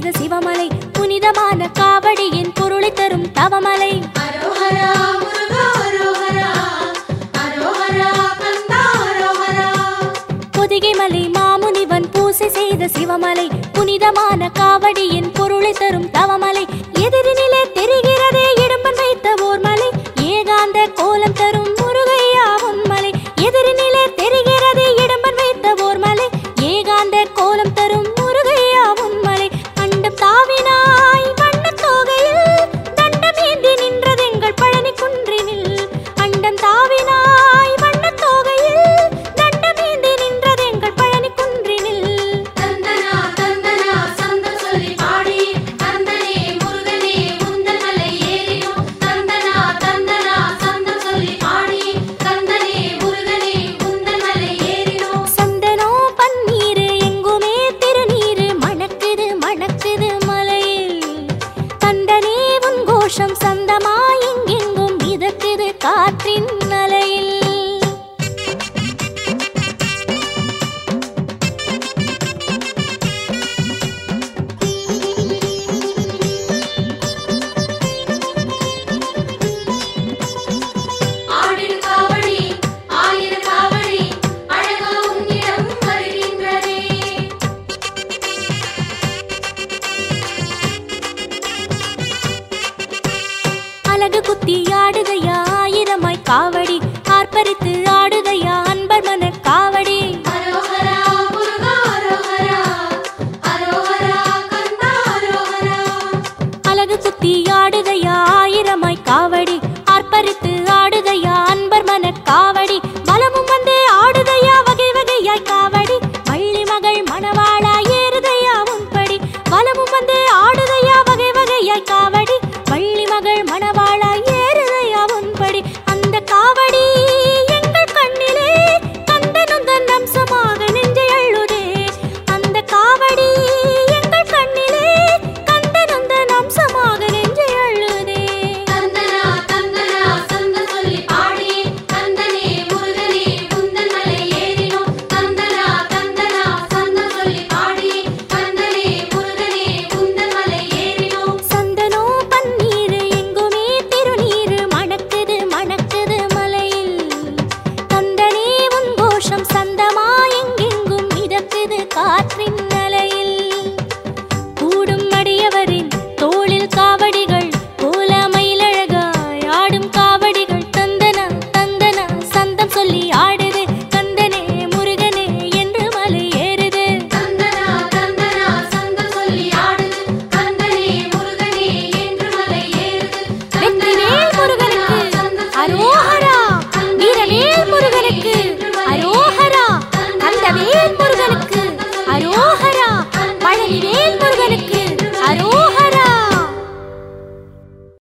செய்த சிவமலை புனிதமான காவடியின் பொருளை தரும் தவமலை. பொதிகை மலை மாமுனிவன் பூசை செய்த சிவமலை புனிதமான காவடியின் பொருளை தரும் தவமலை. எதிரினிலே தெரிகிறதே இடும்பன் வைத்த ஓர் மலை ஏகாந்த கோலம் தரும் முருகையா உன்மலை. எதிரினிலே தெரிகிறதே இடும்பன் வைத்த ஓர் மலை ஏகாந்த கோலம் தரும் முருகையா உன்மலை. அண்டம் தாவினாய் வண்ணத் தோகையில் தண்டம் ஏந்தி நின்றதெங்கள் பழனி குன்றினில். அண்டம் தாவினாய் வண்ணத் தோகையில் தண்டம் ஏந்தி நின்றதெங்கள் பழனி குன்றினில். தந்தனா தந்தனா சந்தம் சொல்லி பாடி தந்தனே முருகனே உந்தன் மலை ஏறினோம். தந்தனா தந்தனா சந்தம் சொல்லி பாடி தந்தனே முருகனே உந்தன் மலை ஏறினோம். சந்தனோ பன்னீரு எங்குமே திருநீரு மணக்குது மணக்குது மலையில். கந்தனே உன் கோஷம் சந்தமாய் எங்கெங்கும் மிதக்குது காற்றின் அலையில். ஆடிடு காவடி ஆயிர காவடி அழகா உன்னிடம் வருகின்றதே. அழகு குத்தி ஆடுதையா ஆயிரமாய் காவடி ஆர்ப்பரித்து ஆடுத